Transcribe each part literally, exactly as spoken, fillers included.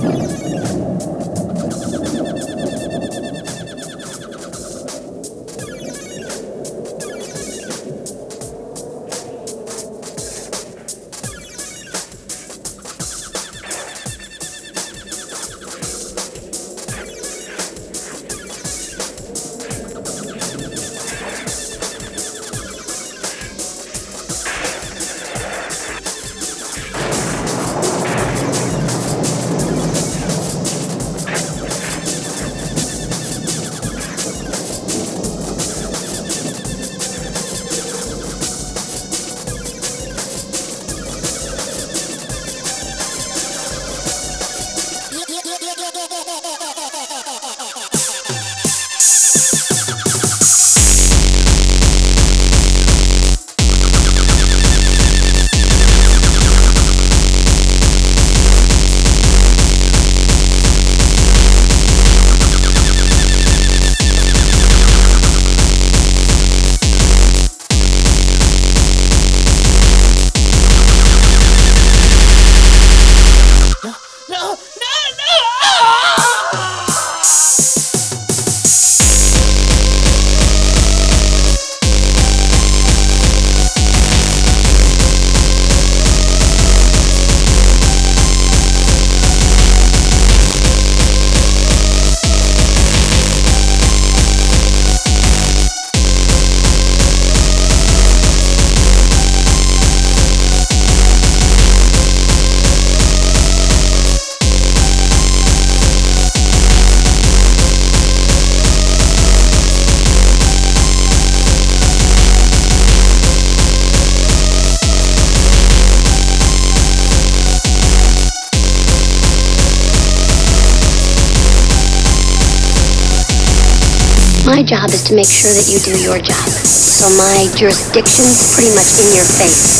My job is to make sure that you do your job. So my jurisdiction's pretty much in your face.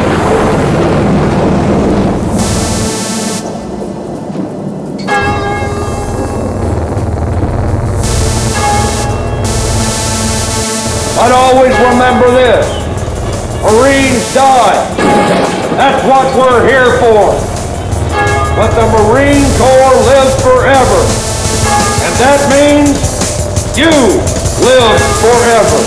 But always remember this. Marines die. That's what we're here for. But the Marine Corps lives forever. And that means you live forever.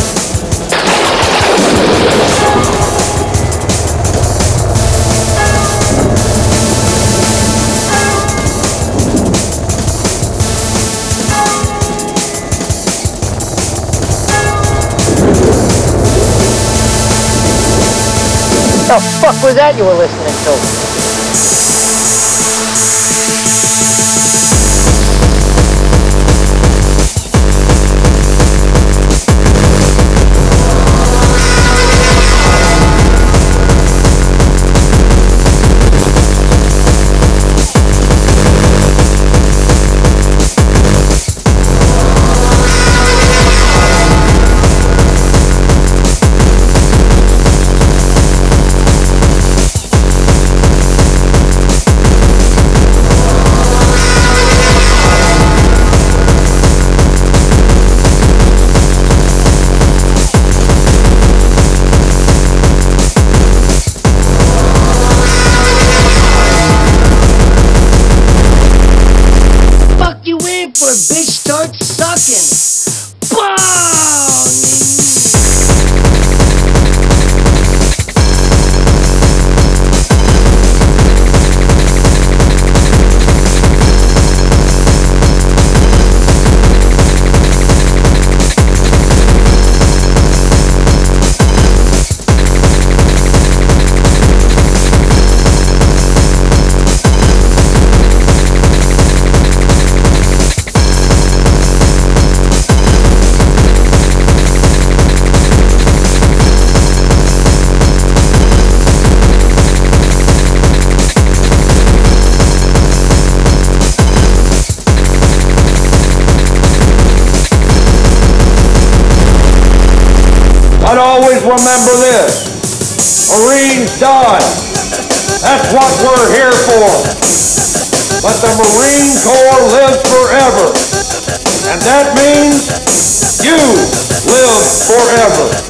The fuck was that you were listening to? Bitch, start sucking. Bow! But always remember this. Marines die. That's what we're here for. But the Marine Corps lives forever. And that means you live forever.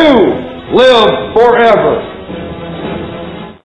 you live forever.